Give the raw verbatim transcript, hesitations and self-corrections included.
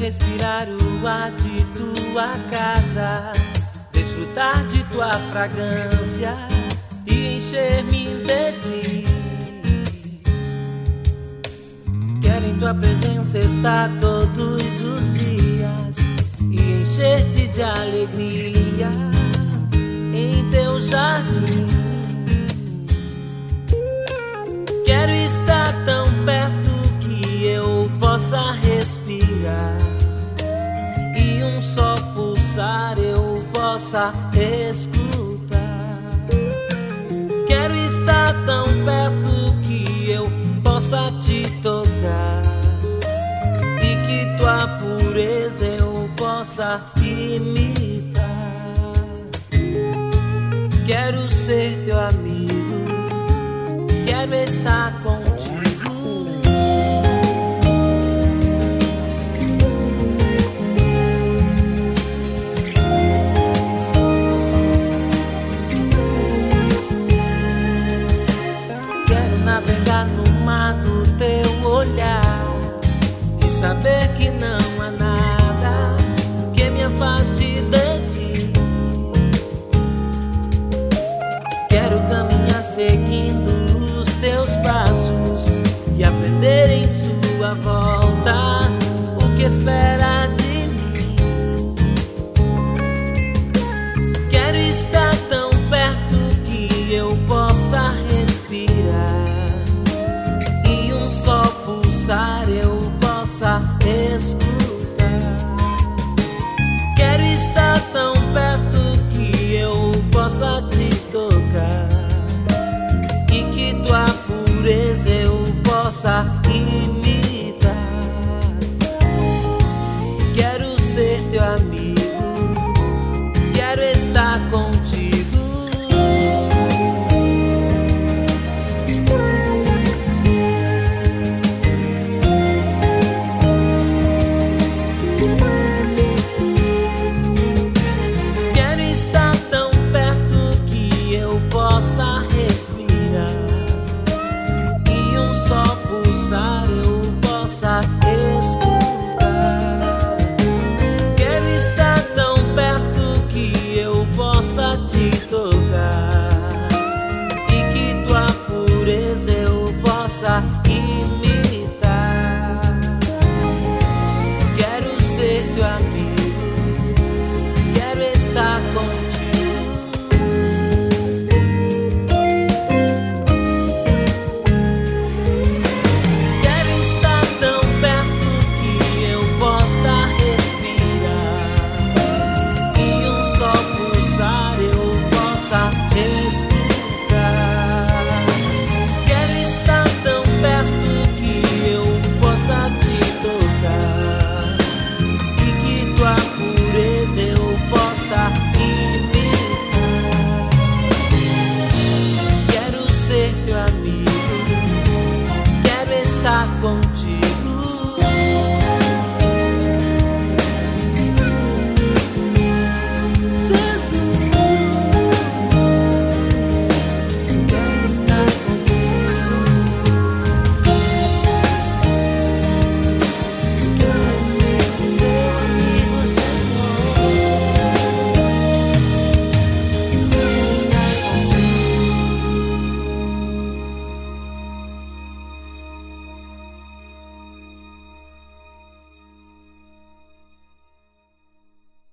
respirar o ar de tua casa, desfrutar de tua fragrância e encher-me de ti. Quero em tua presença estar todos os dias e encher-te de alegria em teu jardim. Quero estar tão perto que eu possa respirar e um só pulsar eu possa escutar. Quero estar tão perto que eu possa te tocar e que tua pureza eu possa imitar. Quero ser teu amigo, quero estar contigo. Quero navegar no mar do teu olhar e saber que não há nada que me afaste de ti. Quero caminhar seguindo os teus passos e aprender em sua volta o que espera de mim. Quero estar tão perto que eu possa respirar e um só pulsar eu possa escutar. Quero estar tão perto que eu possa te tocar e que tua pureza eu possa imitar. Quero ser teu amigo,